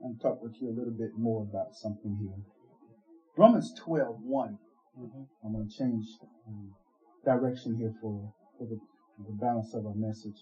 I'm talk with you a little bit more about something here. Romans 12:1. I'm going to change direction here for the balance of our message.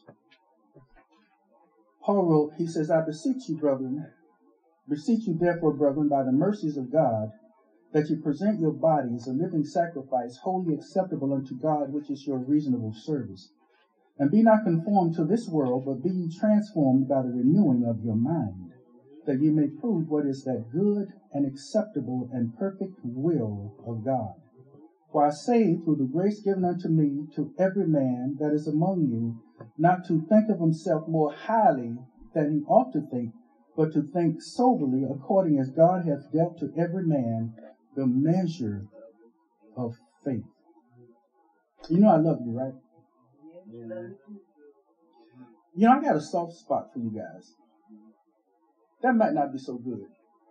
Paul wrote, he says, I beseech you therefore, brethren, by the mercies of God, that you present your body as a living sacrifice, wholly acceptable unto God, which is your reasonable service. And be not conformed to this world, but be ye transformed by the renewing of your mind, that ye may prove what is that good and acceptable and perfect will of God. For I say, through the grace given unto me, to every man that is among you, not to think of himself more highly than he ought to think, but to think soberly, according as God hath dealt to every man the measure of faith. You know I love you, right? You know, I got a soft spot for you guys. That might not be so good.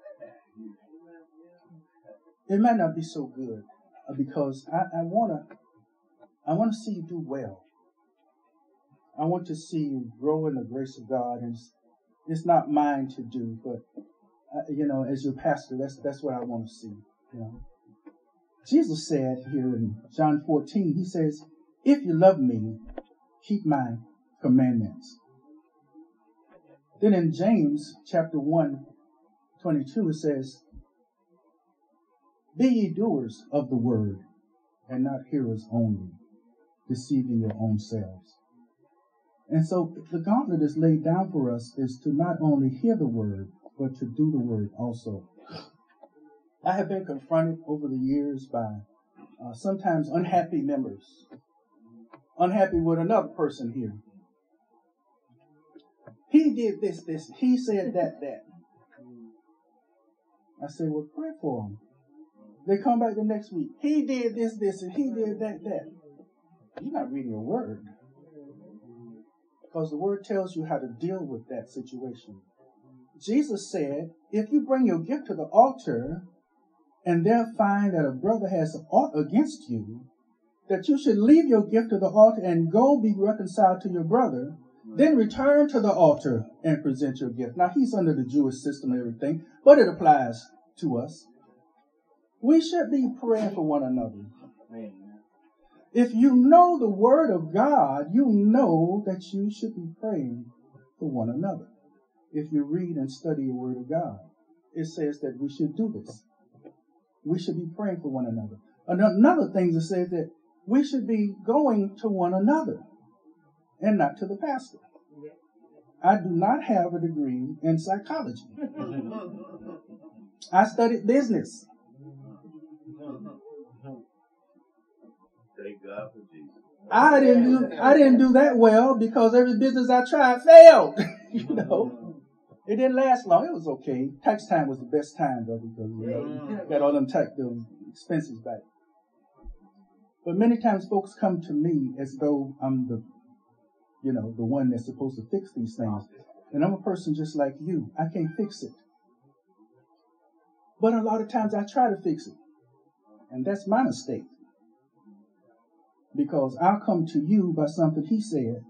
It might not be so good because I want to see you do well. I want to see you grow in the grace of God, and it's not mine to do, but as your pastor, that's what I want to see. Jesus said here in John 14, he says, if you love me, keep my commandments. Then in James chapter 1:22, it says, be ye doers of the word, and not hearers only, deceiving your own selves. And so the gauntlet is laid down for us is to not only hear the word, but to do the word also. I have been confronted over the years by sometimes unhappy members, unhappy with another person here. He did this, he said that. I say, well, pray for him. They come back the next week. He did this, and he did that. You're not reading your word. Because the word tells you how to deal with that situation. Jesus said, if you bring your gift to the altar, and there find that a brother has aught against you, that you should leave your gift to the altar and go be reconciled to your brother, then return to the altar and present your gift. Now, he's under the Jewish system and everything, but it applies to us. We should be praying for one another. If you know the word of God, you know that you should be praying for one another. If you read and study the word of God, it says that we should do this. We should be praying for one another. Another thing that says that we should be going to one another and not to the pastor. I do not have a degree in psychology. I studied business. Thank God for Jesus. I didn't do that well because every business I tried failed. It didn't last long. It was okay. Tax time was the best time though, because you got all them expenses back. But many times folks come to me as though I'm the one that's supposed to fix these things. And I'm a person just like you. I can't fix it. But a lot of times I try to fix it. And that's my mistake. Because I'll come to you by something he said.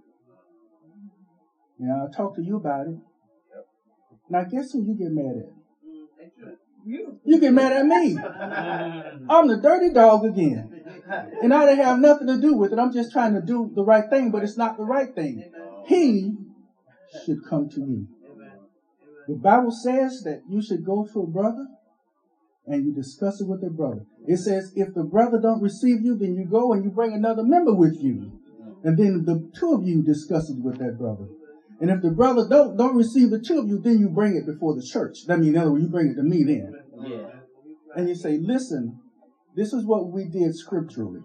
I'll talk to you about it. Now guess who you get mad at? You get mad at me. I'm the dirty dog again. And I didn't have nothing to do with it. I'm just trying to do the right thing, but it's not the right thing. He should come to you. The Bible says that you should go to a brother and you discuss it with the brother. It says if the brother don't receive you, then you go and you bring another member with you. And then the two of you discuss it with that brother. And if the brother don't receive the two of you, then you bring it before the church. That means, in other words, you bring it to me then. Yeah. And you say, listen, this is what we did scripturally.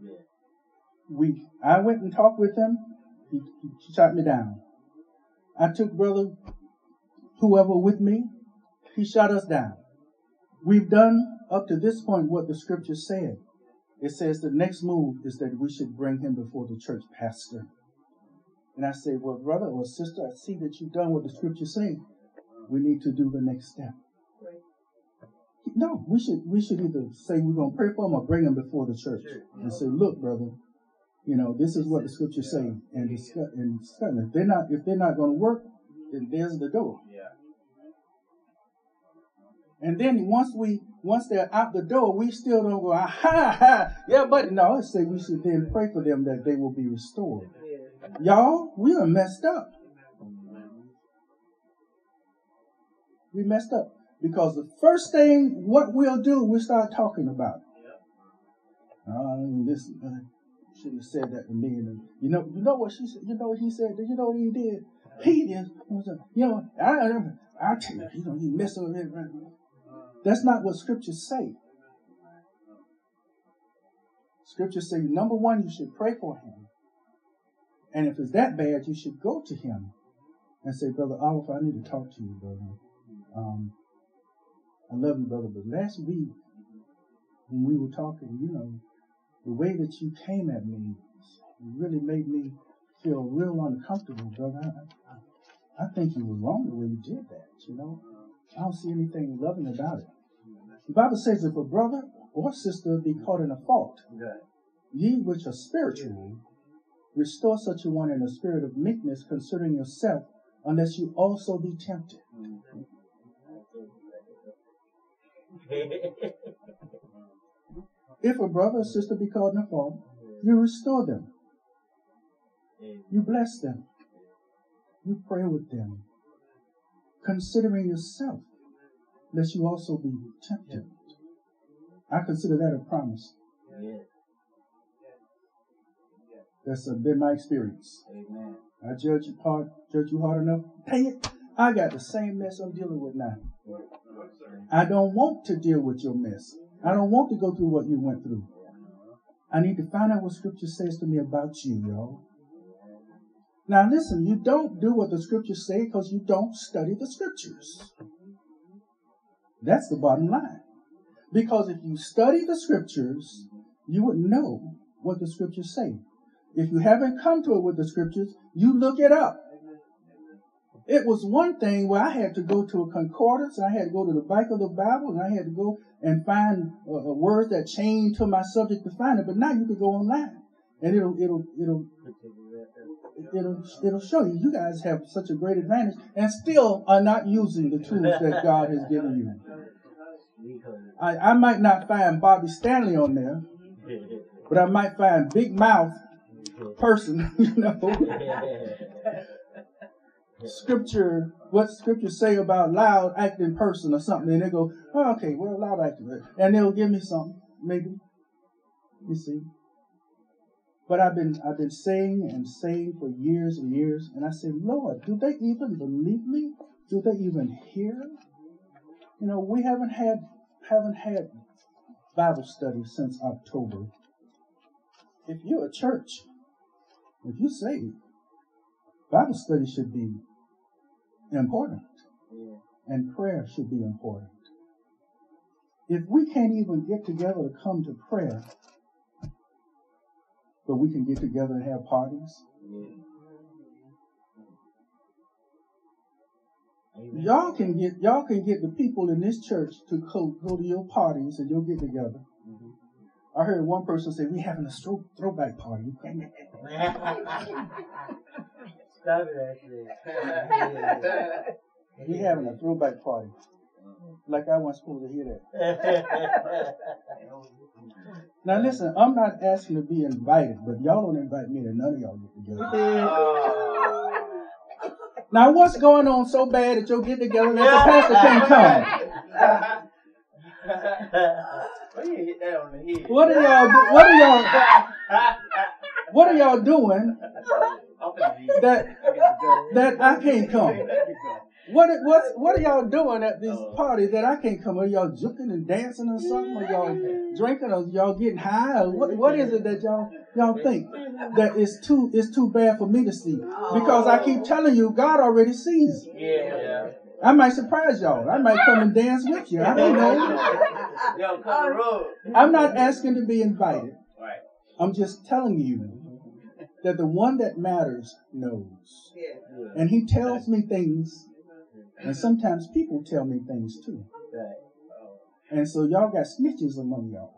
I went and talked with him. He shot me down. I took brother whoever with me. He shot us down. We've done up to this point what the scripture said. It says the next move is that we should bring him before the church pastor. And I say, well, brother or sister, I see that you've done what the scriptures say. We need to do the next step. No, we should either say we're going to pray for him or bring him before the church and say, look, brother, this is what the scriptures say, and discuss. If they're not going to work, then there's the door. And then once they're out the door, we still don't go, yeah, but no, I say we should then pray for them that they will be restored. Y'all, we are messed up. We messed up. Because the first thing, what we'll do, we'll start talking about it. This shouldn't have said that to me. And, you know what she said? You know what he said? You know what he did? He did. I'll tell you, he messed up. That's not what scriptures say. Scriptures say, number one, you should pray for him. And if it's that bad, you should go to him and say, Brother Oliver, I need to talk to you, brother. I love you, brother, but last week when we were talking, the way that you came at me really made me feel real uncomfortable, brother. I think you were wrong the way you did that, I don't see anything loving about it. The Bible says if a brother or sister be caught in a fault, ye which are spiritual, restore such a one in a spirit of meekness, considering yourself, unless you also be tempted. If a brother or sister be caught in a fault, you restore them. You bless them. You pray with them, considering yourself, lest you also be tempted. I consider that a promise. That's been my experience. I judge you hard enough. Dang it, I got the same mess I'm dealing with now. I don't want to deal with your mess. I don't want to go through what you went through. I need to find out what scripture says to me about you, y'all. Now listen, you don't do what the scriptures say because you don't study the scriptures. That's the bottom line. Because if you study the scriptures, you would know what the scriptures say. If you haven't come to it with the scriptures, you look it up. It was one thing where I had to go to a concordance, and I had to go to the back of the Bible, and I had to go and find a word that chained to my subject to find it. But now you can go online, and it'll show you. You guys have such a great advantage, and still are not using the tools that God has given you. I might not find Bobby Stanley on there, but I might find Big Mouth person, Scripture, what scriptures say about loud acting person or something, and they go, oh, okay, well, loud acting, and they'll give me something, maybe, you see. But I've been saying and saying for years and years, and I say, Lord, do they even believe me? Do they even hear? We haven't had Bible study since October. If you're a church, if you're saved, Bible study should be important, and prayer should be important. If we can't even get together to come to prayer, but we can get together and have parties, y'all can get the people in this church to go to your parties and you'll get together. I heard one person say, "We having a throwback party." Stop it, actually. We having a throwback party. Like I wasn't supposed to hear that. Now listen, I'm not asking to be invited, but y'all don't invite me to none of y'all get together. Now what's going on so bad that you'll get together that the pastor can't come? Hit that on the head. What are y'all doing that I can't come? What are y'all doing at these parties that I can't come? Are y'all juking and dancing or something? Are y'all drinking? Or y'all getting high? Or what is it that y'all think that is too bad for me to see? Because I keep telling you, God already sees. Yeah. I might surprise y'all. I might come and dance with you. I don't know. I'm not asking to be invited. I'm just telling you that the one that matters knows. And he tells me things, and sometimes people tell me things too. And so y'all got snitches among y'all.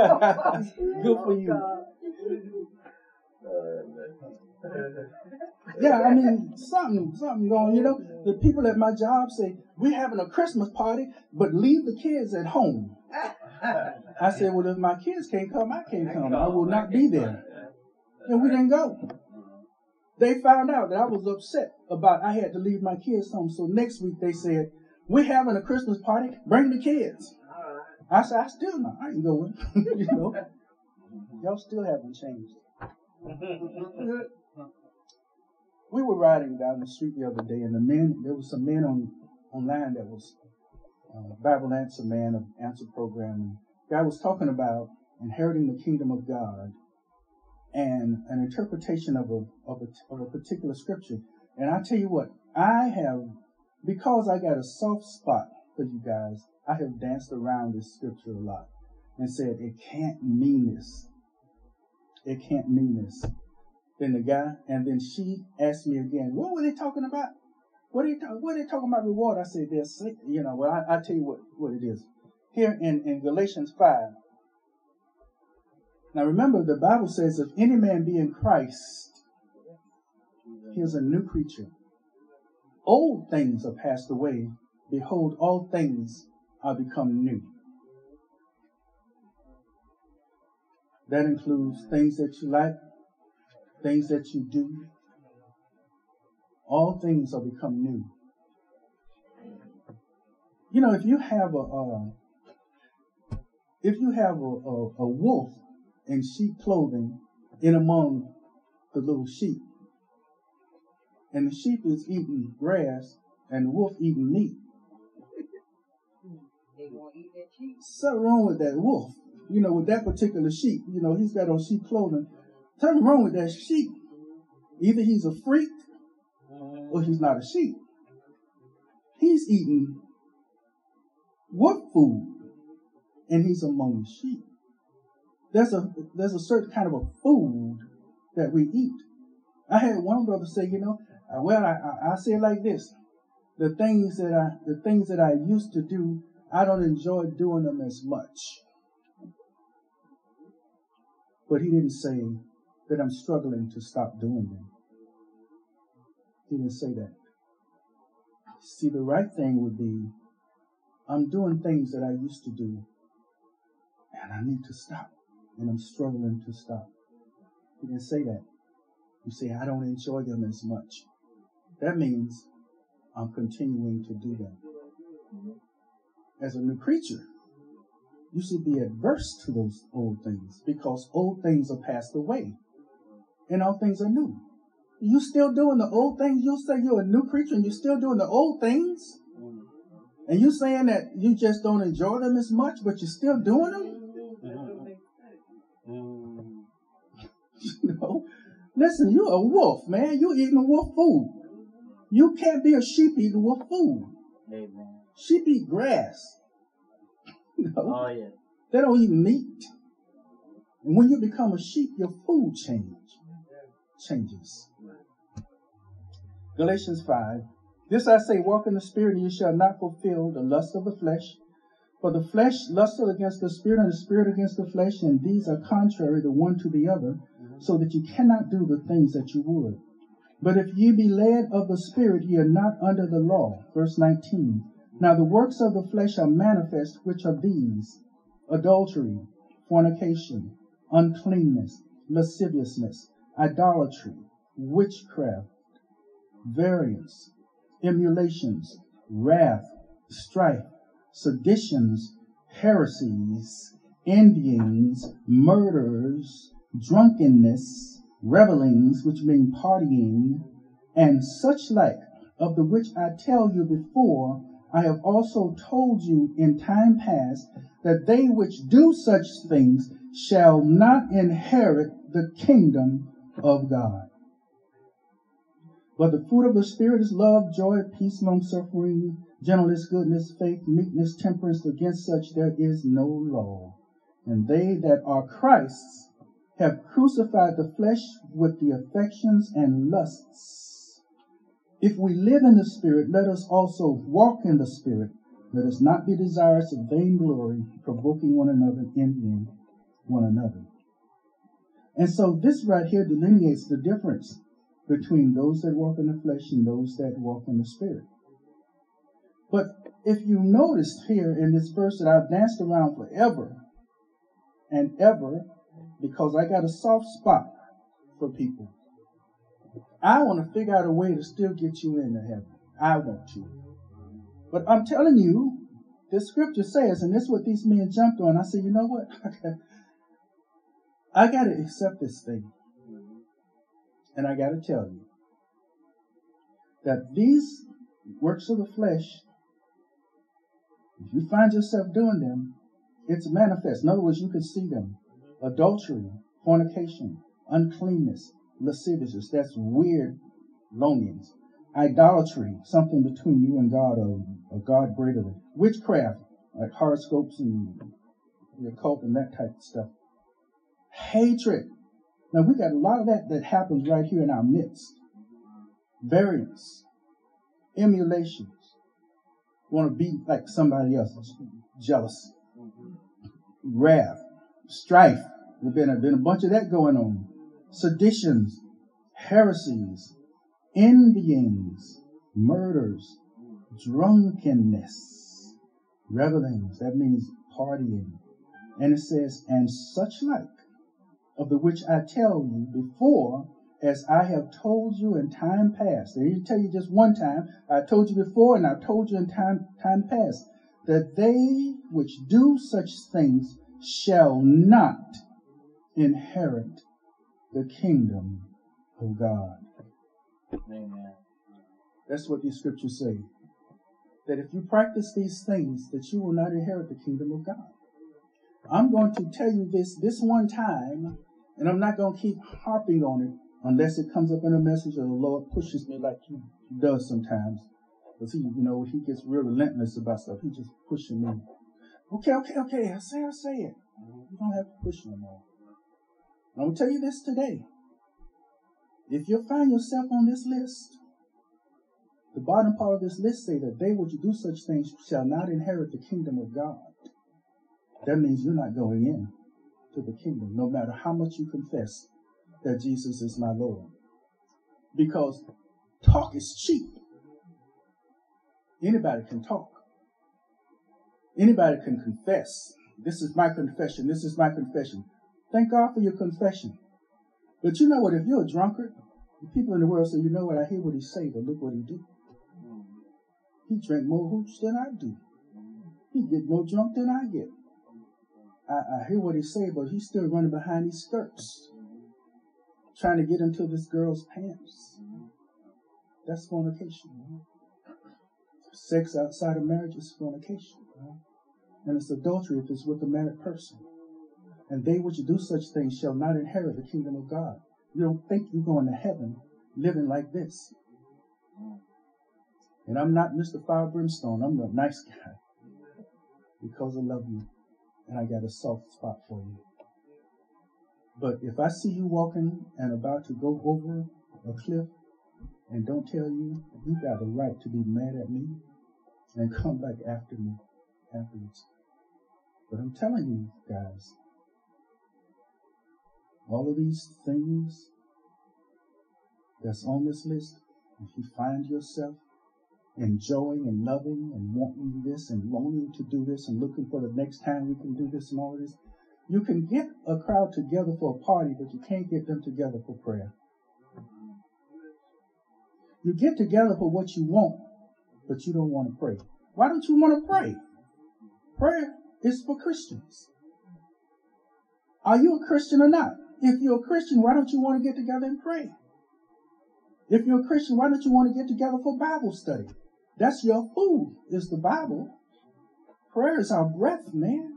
Good for you. Yeah, I mean, something going, you know. The people at my job say, we're having a Christmas party, but leave the kids at home. I said, well, if my kids can't come, I can't come. I will not be there. And we didn't go. They found out that I was upset about I had to leave my kids home. So next week they said, we're having a Christmas party, bring the kids. I said, I ain't going. You know, y'all still haven't changed. We were riding down the street the other day, and there was some men online that was Bible Answer Man of Answer Program. And the guy was talking about inheriting the kingdom of God and an interpretation of a particular scripture. And I tell you what, because I got a soft spot for you guys, I have danced around this scripture a lot and said, it can't mean this. It can't mean this. Then she asked me again, what were they talking about? What are they talking about reward? I said, I tell you what it is. Here in Galatians 5. Now remember, the Bible says, if any man be in Christ, he is a new creature. Old things are passed away. Behold, all things are become new. That includes things that you like, things that you do. All things are become new. You know, if you have a wolf in sheep clothing in among the little sheep, and the sheep is eating grass and the wolf eating meat, they gonna eat that sheep. Something wrong with that wolf. You know, with that particular sheep. You know, he's got on sheep clothing. Something wrong with that sheep. Either he's a freak or he's not a sheep. He's eating wolf food and he's among the sheep. There's a certain kind of a food that we eat. I had one brother say, I say it like this: the things that I used to do, I don't enjoy doing them as much. But he didn't say that I'm struggling to stop doing them. He didn't say that. See, the right thing would be, I'm doing things that I used to do, and I need to stop, and I'm struggling to stop. He didn't say that. You say, I don't enjoy them as much. That means I'm continuing to do them. As a new creature, you should be adverse to those old things, because old things are passed away and all things are new. You still doing the old things? You say you're a new creature and you're still doing the old things? And you saying that you just don't enjoy them as much, but you're still doing them? Listen, you're a wolf, man. You're eating wolf food. You can't be a sheep eating wolf food. Amen. Sheep eat grass. Oh, yeah. They don't eat meat. And when you become a sheep, your food changes. Galatians 5. This I say, walk in the Spirit, and you shall not fulfill the lust of the flesh. For the flesh lusteth against the Spirit, and the Spirit against the flesh, and these are contrary the one to the other, so that you cannot do the things that you would. But if ye be led of the Spirit, ye are not under the law. Verse 19. Now the works of the flesh are manifest, which are these: adultery, fornication, uncleanness, lasciviousness, idolatry, witchcraft, variance, emulations, wrath, strife, seditions, heresies, envyings, murders, drunkenness, revellings, which mean partying, and such like, of the which I tell you before, I have also told you in time past, that they which do such things shall not inherit the kingdom of God. But the fruit of the Spirit is love, joy, peace, long-suffering, gentleness, goodness, faith, meekness, temperance. Against such there is no law. And they that are Christ's have crucified the flesh with the affections and lusts. If we live in the Spirit, let us also walk in the Spirit. Let us not be desirous of vainglory, provoking one another, envying one another. And so this right here delineates the difference between those that walk in the flesh and those that walk in the spirit. But if you notice here in this verse that I've danced around forever and ever, because I got a soft spot for people. I want to figure out a way to still get you into heaven. I want you. But I'm telling you, this scripture says, and this is what these men jumped on. I said, you know what? I got to accept this thing. And I got to tell you that these works of the flesh, if you find yourself doing them, it's manifest. In other words, you can see them. Adultery, fornication, uncleanness, lasciviousness, that's weird longings. Idolatry, something between you and God, or a God greater than. Witchcraft, like horoscopes and the occult and that type of stuff. Hatred. Now, we got a lot of that happens right here in our midst. Variance, emulations, want to be like somebody else, jealousy, wrath, strife. There's been a bunch of that going on. Seditions, heresies, envyings, murders, drunkenness, revelings. That means partying. And it says, and such like, of the which I tell you before, as I have told you in time past. I didn't tell you just one time. I told you before, and I've told you in time past, that they which do such things shall not inherit the kingdom of God. Amen. That's what these scriptures say. That if you practice these things, that you will not inherit the kingdom of God. I'm going to tell you this one time, and I'm not going to keep harping on it unless it comes up in a message or the Lord pushes me like he does sometimes. Because he gets real relentless about stuff. He just pushing me. Okay. I say it. You don't have to push no more. I'm going to tell you this today. If you find yourself on this list, the bottom part of this list say that they which do such things shall not inherit the kingdom of God. That means you're not going in to the kingdom, no matter how much you confess that Jesus is my Lord. Because talk is cheap. Anybody can talk. Anybody can confess. This is my confession. This is my confession. Thank God for your confession. But you know what? If you're a drunkard, the people in the world say, you know what? I hear what he say, but look what he do. He drink more hooch than I do. He get more drunk than I get. I hear what he say, but he's still running behind these skirts, trying to get into this girl's pants. That's fornication. Sex outside of marriage is fornication. And it's adultery if it's with a married person. And they which do such things shall not inherit the kingdom of God. You don't think you're going to heaven living like this. And I'm not Mr. Fire Brimstone. I'm the nice guy. Because I love you. And I got a soft spot for you. But if I see you walking and about to go over a cliff and don't tell you, you got a right to be mad at me and come back after me afterwards. But I'm telling you guys, all of these things that's on this list, if you find yourself enjoying and loving and wanting this and longing to do this and looking for the next time we can do this and all of this, you can get a crowd together for a party, but you can't get them together for prayer. You get together for what you want, but you don't want to pray. Why don't you want to pray? Prayer is for Christians. Are you a Christian or not? If you're a Christian, why don't you want to get together and pray? If you're a Christian, why don't you want to get together for Bible study? That's your food, is the Bible. Prayer is our breath, man.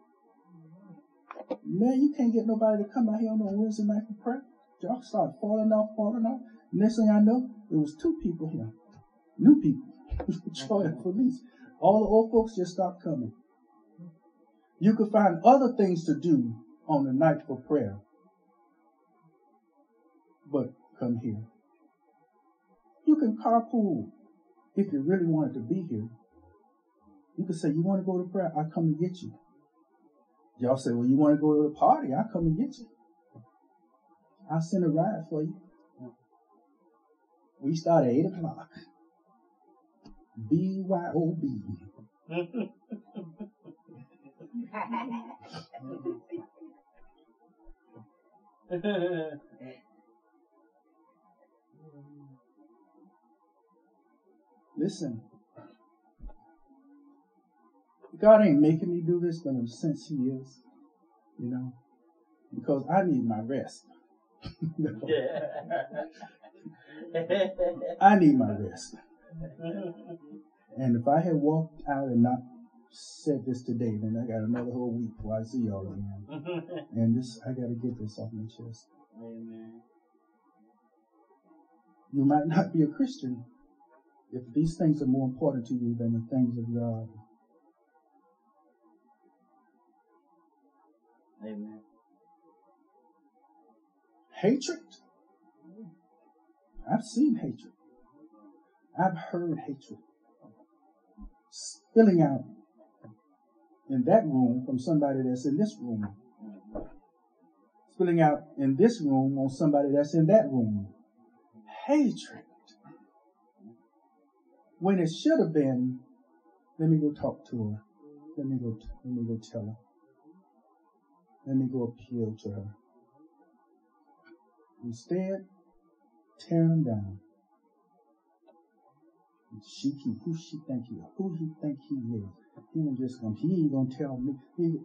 Man, you can't get nobody to come out here on a Wednesday night for prayer. Y'all start falling off. Next thing I know, it was 2 people here. New people. Joy and police. All the old folks just stopped coming. You could find other things to do on the night for prayer. But come here. You can carpool if you really wanted to be here. You could say, you want to go to prayer? I'll come and get you. Y'all say, well, you want to go to the party? I'll come and get you. I'll send a ride for you. We start at 8 o'clock. BYOB. Listen, God ain't making me do this, but in a sense He is, you know, because I need my rest. I need my rest. And if I had walked out and not said this today, then I got another whole week before I see y'all again. And I got to get this off my chest. Amen. You might not be a Christian if these things are more important to you than the things of God. Amen. Hatred. I've seen hatred. I've heard hatred spilling out in that room from somebody that's in this room. Spilling out in this room on somebody that's in that room. Hatred. When it should have been, let me go talk to her. Let me go tell her. Let me go appeal to her. Instead, tearing them down. Who she think he is? Who he think he is? He ain't just come. He ain't gonna tell me.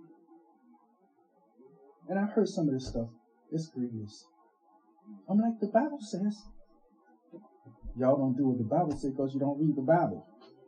And I've heard some of this stuff. It's grievous. I'm like, the Bible says. Y'all don't do what the Bible says because you don't read the Bible.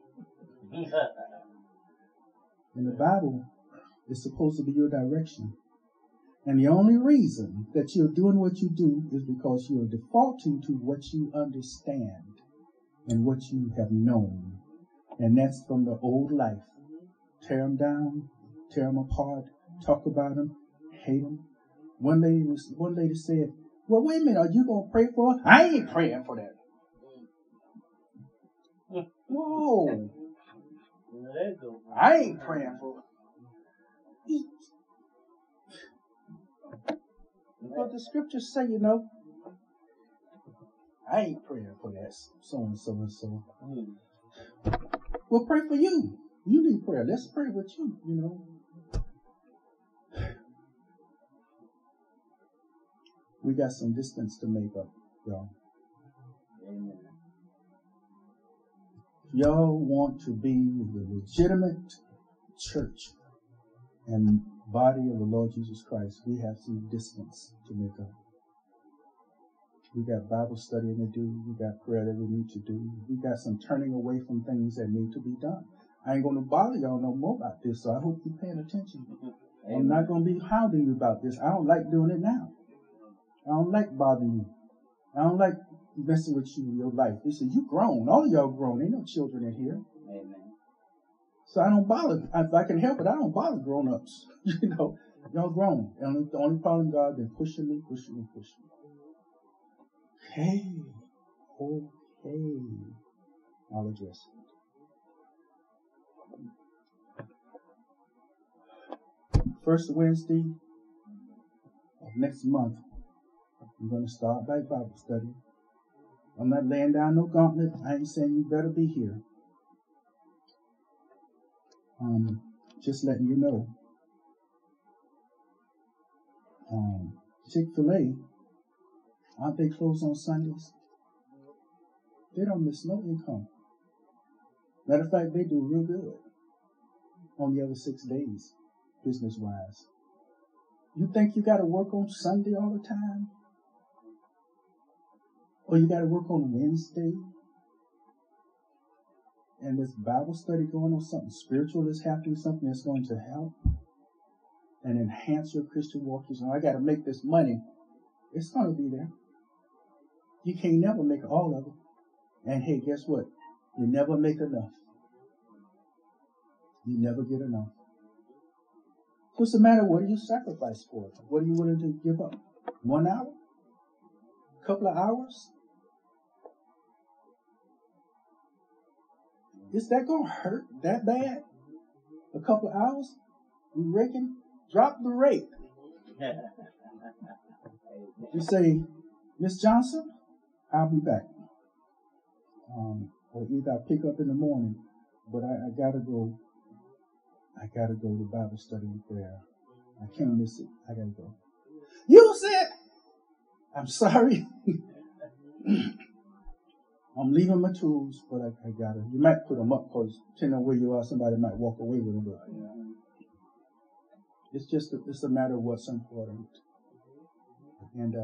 And the Bible is supposed to be your direction. And the only reason that you're doing what you do is because you're defaulting to what you understand and what you have known. And that's from the old life. Tear them down, tear them apart, talk about them, hate them. One lady said, well, wait a minute, are you going to pray for her? I ain't praying for that. Whoa. I ain't praying for her. But the scriptures say, you know, I ain't praying for that so and so and so. Well, pray for you. You need prayer. Let's pray with you, you know. We got some distance to make up, y'all. Amen. Y'all want to be the legitimate church and body of the Lord Jesus Christ, we have some distance to make up. We got Bible studying to do. We got prayer that we need to do. We got some turning away from things that need to be done. I ain't going to bother y'all no more about this, so I hope you're paying attention. Amen. I'm not going to be hounding you about this. I don't like doing it now. I don't like bothering you. I don't like messing with you in your life. They say, you grown. All of y'all grown. Ain't no children in here. Amen. So I don't bother. If I can help it, I don't bother grown-ups. You know, y'all grown. And the only problem, God, been pushing me. Okay. I'll address it. First Wednesday of next month, I'm going to start back Bible study. I'm not laying down no gauntlet. I ain't saying you better be here. Just letting you know. Chick-fil-A, aren't they closed on Sundays? They don't miss no income. Matter of fact, they do real good on the other 6 days, business-wise. You think you got to work on Sunday all the time? Or you got to work on Wednesday? And there's Bible study going on, something spiritual is happening, something that's going to help and enhance your Christian walk. You know, I got to make this money. It's going to be there. You can't never make all of it. And hey, guess what? You never make enough. You never get enough. So what's the matter? What do you sacrifice for? What are you willing to give up? 1 hour? A couple of hours? Is that going to hurt that bad? A couple of hours? You reckon? Drop the rate. You say, Miss Johnson, I'll be back. or either I pick up in the morning, but I gotta go. I gotta go to Bible study and prayer. I can't miss it. I gotta go. You said, I'm sorry. I'm leaving my tools, but I gotta. You might put them up because depending on where you are, somebody might walk away with them. But it's a matter of what's important. And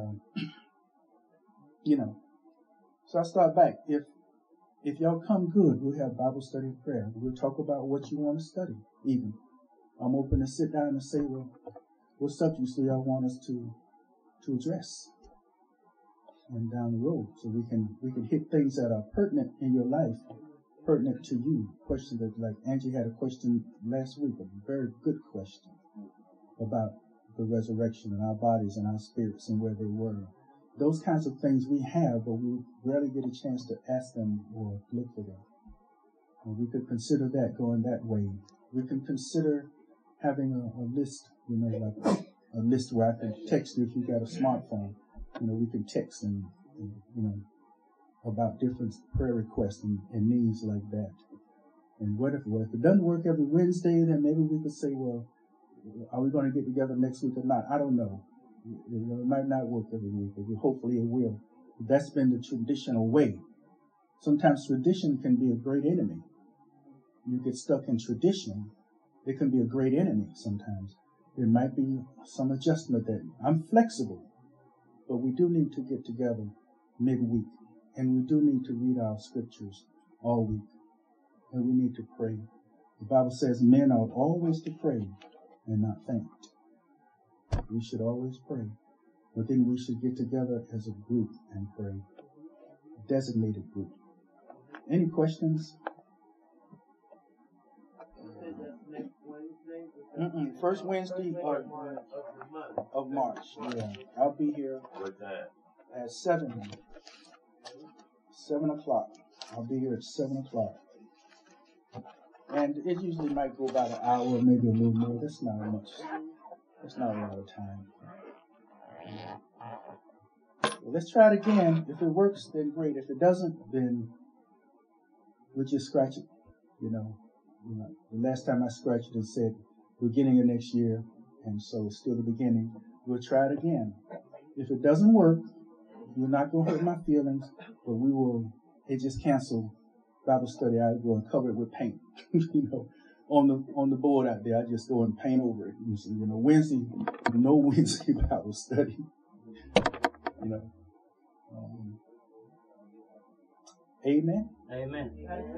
so I start back. If y'all come good, we'll have Bible study and prayer. We'll talk about what you want to study. Even I'm open to sit down and say, well, what subjects do y'all want us to address? And down the road, so we can hit things that are pertinent in your life, pertinent to you. Questions that, like Angie had a question last week, a very good question about the resurrection and our bodies and our spirits and where they were. Those kinds of things we have, but we rarely get a chance to ask them or look for them. And we could consider that going that way. We can consider having a list, like a list where I can text you if you got a smartphone. We can text and about different prayer requests and needs like that. And what if it doesn't work every Wednesday, then maybe we could say, well, are we going to get together next week or not? I don't know. It might not work every week, but hopefully it will. That's been the traditional way. Sometimes tradition can be a great enemy. You get stuck in tradition, it can be a great enemy sometimes. There might be some adjustment that I'm flexible. But we do need to get together midweek, and we do need to read our scriptures all week, and we need to pray. The Bible says men ought always to pray and not faint. We should always pray, but then we should get together as a group and pray, a designated group. Any questions? First Wednesday of March. Yeah, I'll be here at 7 o'clock. I'll be here at 7 o'clock. And it usually might go about an hour, maybe a little more. That's not much. That's not a lot of time. Well, let's try it again. If it works, then great. If it doesn't, then we'll just scratch it. The last time I scratched it said beginning of next year, and so it's still the beginning. We'll try it again. If it doesn't work, you're not going to hurt my feelings, but we will. It just cancel Bible study. I go and cover it with paint, on the board out there. I just go and paint over it. Wednesday, no Wednesday Bible study. Amen. Amen.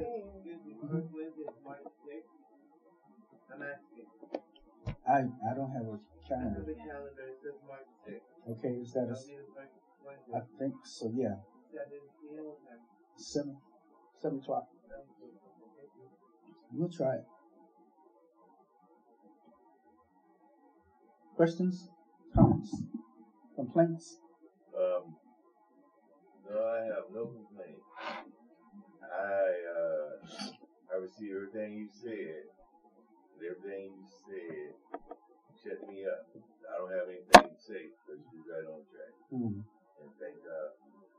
I don't have a calendar. Okay, is that I think so, yeah. 7 o'clock. We'll try it. Questions? Comments? Complaints? No, I have no complaints. I received everything you said. Everything you said shut me up. I don't have anything to say because you're right on track. And thank God.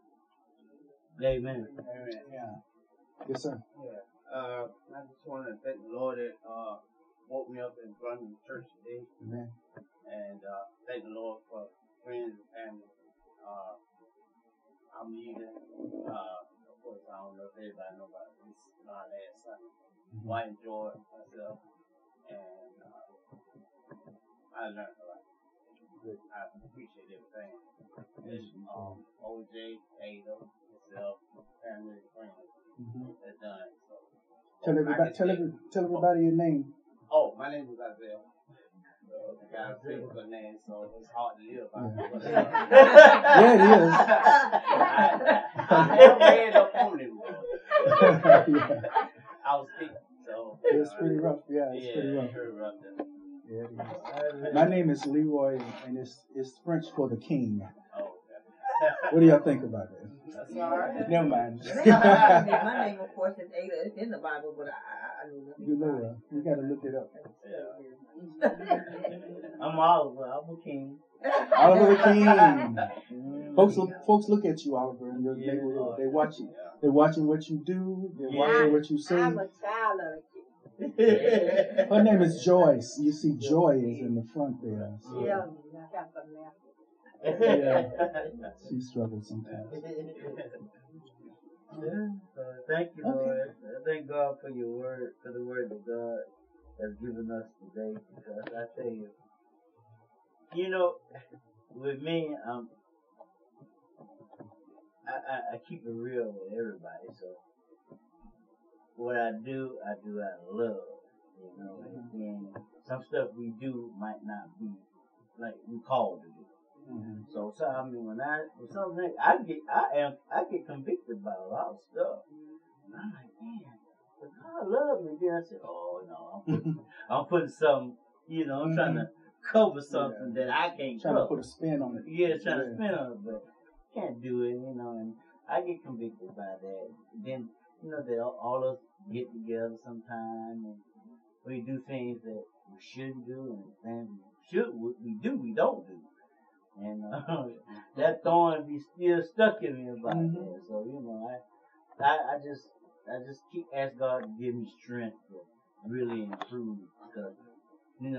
Amen. Yeah. Yes, sir. Yeah. I just want to thank the Lord that woke me up in front of the church today. Amen. And thank the Lord for friends and family. I'm leaving. Of course, I don't know if everybody knows about this. My last Sunday. I enjoyed myself. And I learned a lot. I appreciate everything. And OJ, Ada, myself, family, and friends. That's done. So, tell everybody your name. Oh, my name is Isaiah. I got a physical name, so it's hard to live by. Yeah, it is. I never made up on him, Yeah. I was sick, so. It's pretty rough. Yeah, it's pretty rough. Very rough. Yeah, it is. My name is Leroy, and it's French for the king. Oh, okay. What do y'all think about that? That's all right. Never mind. My name, of course, is Ada. It's in the Bible, but I know nothing. You know, you got to look it up. I'm Oliver. I'm a king. Oliver the King. Folks look at you, Oliver, and they watch you. They're watching what you do. They're watching what you say. I'm a child of the kid. Her name is Joyce. You see, Joy is in the front there. So. Yeah, I got some now. Yeah, she struggles sometimes. Thank you, Lord. I thank God for your word, for the word that God has given us today. Because I tell you, with me, I keep it real with everybody. So what I do out of love. And some stuff we do might not be like we called to do. So I mean, when something I get convicted by a lot of stuff, and I'm like, man, but God love me. Then I said, oh no, I'm putting some, I'm trying to cover something that I can't trying cover. To put a spin on it. Yeah, trying to spin on it, but can't do it, and I get convicted by that. Then that all of us get together sometime and we do things that we shouldn't do, and things we don't do. And that thorn be still stuck in me about that. So I just keep asking God to give me strength to really improve, because in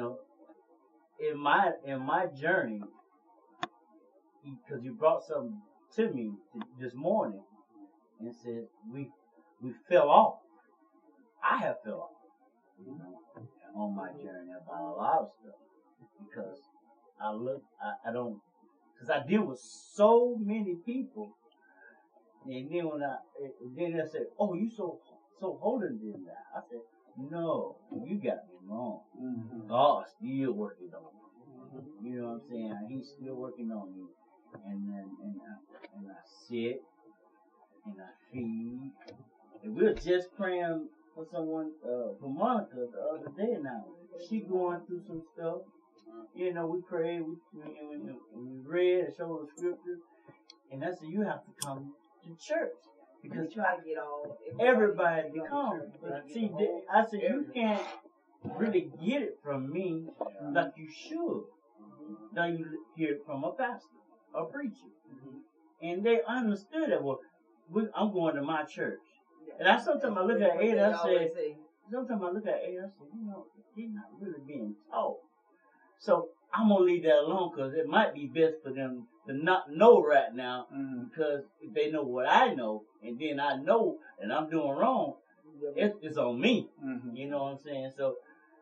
my journey, because you brought something to me this morning and said we fell off. I have fell off on my journey about a lot of stuff, because because I deal with so many people, and then they said, "Oh, you so holy than that." I said, "No, you got me wrong. God's still working on me. You know what I'm saying? He's still working on me, and I sit and I feed, and we're just praying for someone, for Monica the other day now. She going through some stuff. We prayed, we read and showed the scriptures, and I said, you have to come to church, because try to get all everybody to come. See, I said, you can't really get it from me like you should. Now you hear it from a pastor, a preacher, and they understood that. Well, I'm going to my church. And sometimes I look at Ada, I say, he's not really being taught. So I'm going to leave that alone, because it might be best for them to not know right now, because if they know what I know, and then I know and I'm doing wrong, it's on me. You know what I'm saying? So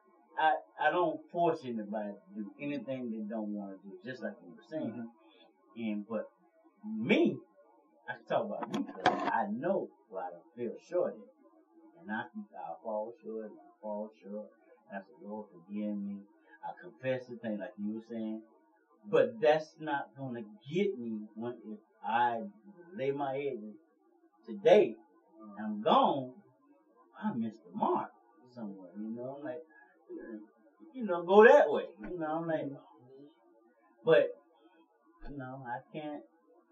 I don't force anybody to do anything they don't want to do, just like you were saying. But me, I can talk about me, because I know what I feel short in. And I fall short, and I fall short. And I say, Lord, forgive me. I confess the thing, like you were saying. But that's not going to get me if I lay my head today and I'm gone. I missed the mark somewhere, I'm like, go that way. I'm like, but, I can't.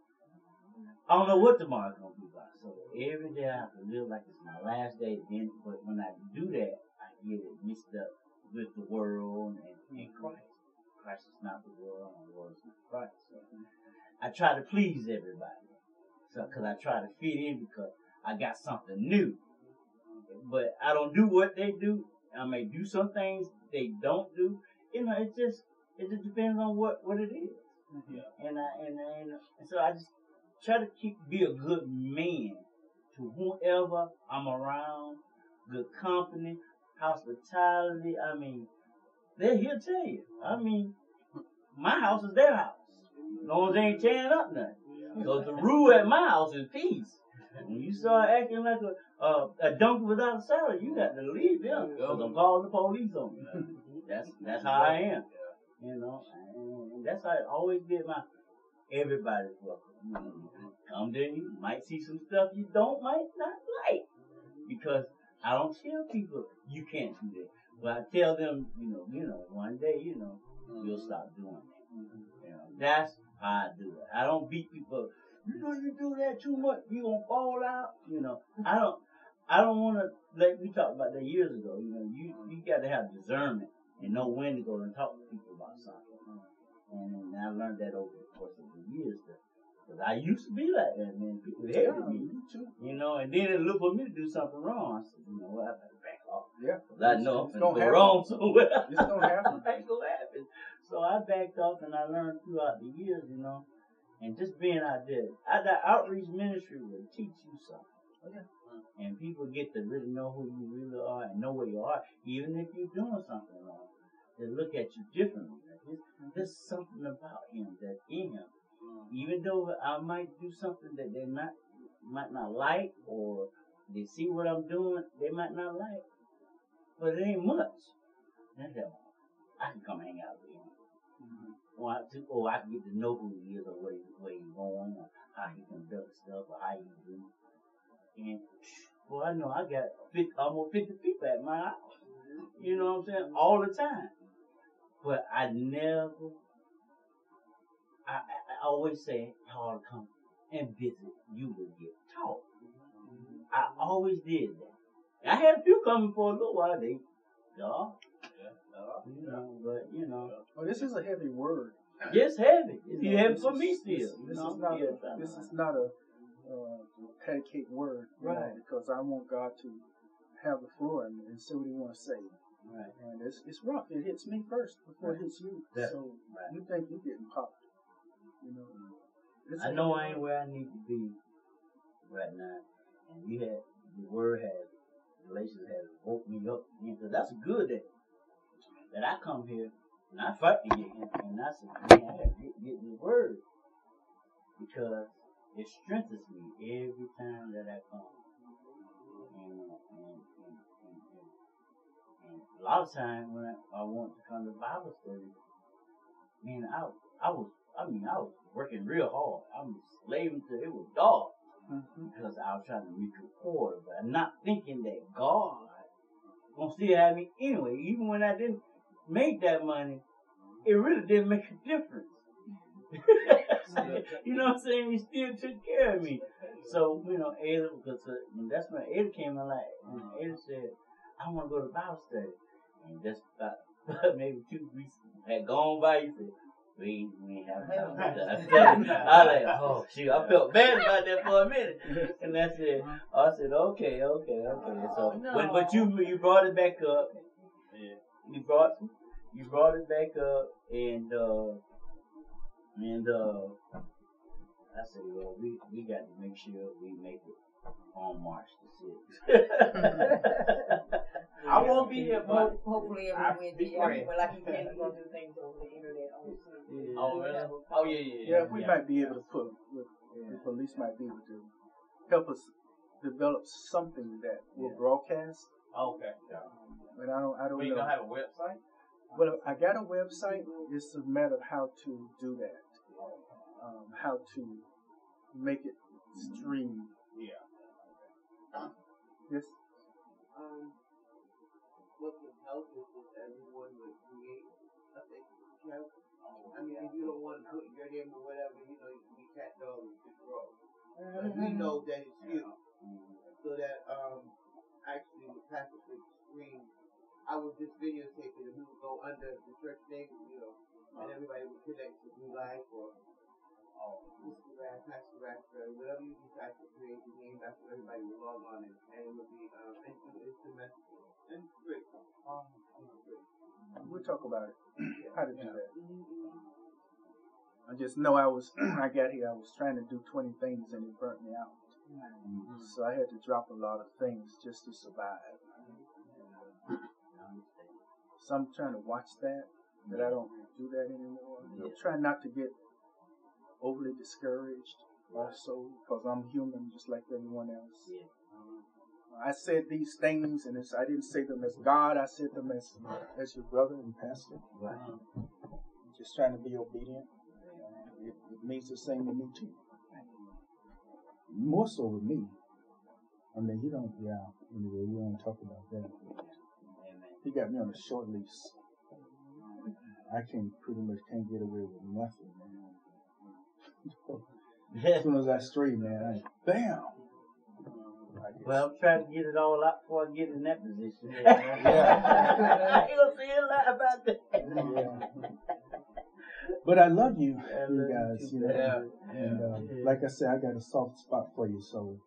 I don't know what tomorrow's going to be about. So every day I have to live like it's my last day. But when I do that, I get it mixed up with the world and Christ. Christ is not the world, and the world is not Christ. So I try to please everybody. So, because I try to fit in, because I got something new. But I don't do what they do. I may do some things they don't do. It just depends on what it is. And so I just try to be a good man to whoever I'm around, good company, hospitality. I mean, they're here to tell you. I mean, my house is their house. As long as they ain't tearing up nothing. Because the rule at my house is peace. When you start acting like a donkey without a saddle, you got to leave them, because I'm calling the police on you. That's how I am. And that's how I always get everybody's welcome. Come there, you might see some stuff you might not like, because I don't tell people you can't do that, but I tell them, one day, you'll stop doing that. That's how I do it. I don't beat people. You do that too much, you gonna fall out. I don't want to. Like we talked about that years ago. You got to have discernment and know when to go and talk to people about something. And I learned that over the course of the years, that 'Cause I used to be like that, man. People hated me, you know, and then they look for me to do something wrong. I said, you know what, I better back off. Yeah. 'Cause I know It's I'm going to gonna go wrong somewhere. It's going to happen. It's going to happen. So I backed off, and I learned throughout the years, you know, and just being out there. That outreach ministry will teach you something. Okay. And people get to really know who you really are and know where you are, even if you're doing something wrong. They look at you differently. There's something about him that's in him. Even though I might do something that they might not like, or they see what I'm doing, they might not like, but it ain't much. That's how I can come hang out with him. Or I can get to know who he is, or where he's going, or how he conducts stuff, or how he do. And well, I know I got almost 50 people at my house. You know what I'm saying? All the time. But I always say, y'all come and visit, you will get taught. I always did that. I had a few coming for a little while, you know, but you know. Oh, this is a heavy word. It's heavy. It's heavy for me still. This is not a pedicate word, right? Because I want God to have the floor and say what He wants to say. Right. And it's rough. It hits me first before it hits you. So you think you're getting popped. You know. I know I ain't where I need to be right now. And the word has, Galatians has woke me up again. Because that's good that I come here and I fight to get him. And I said, man, I got to get the word. Because it strengthens me every time that I come. And a lot of times when I want to come to Bible study, man, I was working real hard. I was slaving till it was dark because I was trying to reach a quarter, but I'm not thinking that God gonna still have me anyway. Even when I didn't make that money, it really didn't make a difference. You know what I'm saying? He still took care of me. So, you know, Ada, because that's when Ada came in life, and Ada said, I want to go to Bible study. And just about maybe 2 weeks had gone by, you said, we ain't having Bible study. I was like, oh, shoot, I felt bad about that for a minute. And I said, okay. So, but you brought it back up. You brought it back up, and I said, well, we got to make sure we make it on March the 6th. I won't be here, but hopefully every Wednesday. But like he said, we're gonna do things over the internet also. Oh, really? Oh, yeah. Yeah, we might be able to the police might be able to help us develop something that will broadcast. Okay. But I don't know. We gonna have a website? Well, I got a website. It's a matter of how to do that. How to make it stream. Yeah. Yes. What would help is if everyone would create a Facebook account. I mean, if you don't want to put your name or whatever, you know, you can be Cat Dog and Big Bro. But we know that it's you. So that actually with Pastor Big Screen, I would just videotape it and we would go under the church name, you know, and everybody would connect to New Life or Mr. Rat, Pastor Raspberry, whatever you decide to create the name, that's what everybody would log on and it would be instant messaging. And it's great. We'll talk about it. How to do that. I just know I got here, I was trying to do 20 things and it burnt me out. So I had to drop a lot of things just to survive. So I'm trying to watch that I don't do that anymore. I'm trying not to get overly discouraged also because I'm human just like everyone else. I said these things, and I didn't say them as God. I said them as your brother and pastor. Right. Just trying to be obedient. It means the same to me too. More so with me. I mean, he don't. Yeah. Anyway, we don't talk about that. He got me on a short lease. I pretty much can't get away with nothing, man. As soon as I stray, man, bam. Well, I'm trying to get it all out before I get in that position. Yeah. You'll see a lot about that. Yeah. But I love you, I you love guys. you You know, too. and like I said, I got a soft spot for you. So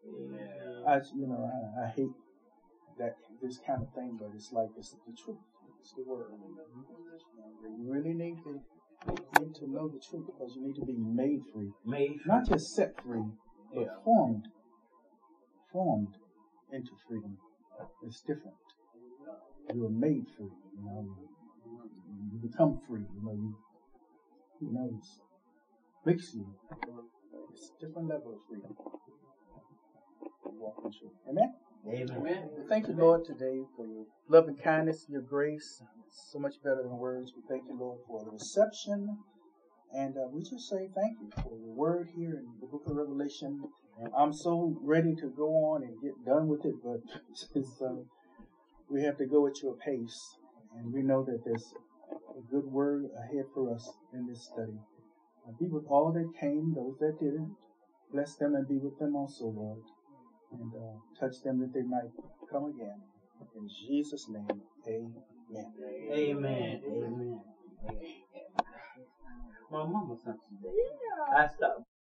I hate that this kind of thing, but it's like it's the truth. It's the word. You really need to know the truth because you need to be made free, not just set free, but formed into freedom. It's different. You are made free. You know, you become free. You know, He knows, makes you. It's a different level of freedom. Walk in truth. Amen. Amen. We thank you, Lord, today for your loving kindness, your grace. It's so much better than words. We thank you, Lord, for the reception. And we just say thank you for your word here in the book of Revelation. I'm so ready to go on and get done with it, but we have to go at your pace. And we know that there's a good word ahead for us in this study. Be with all that came, those that didn't. Bless them and be with them also, Lord. And touch them that they might come again. In Jesus' name, amen. Amen. Amen. My mama sent today. I stopped.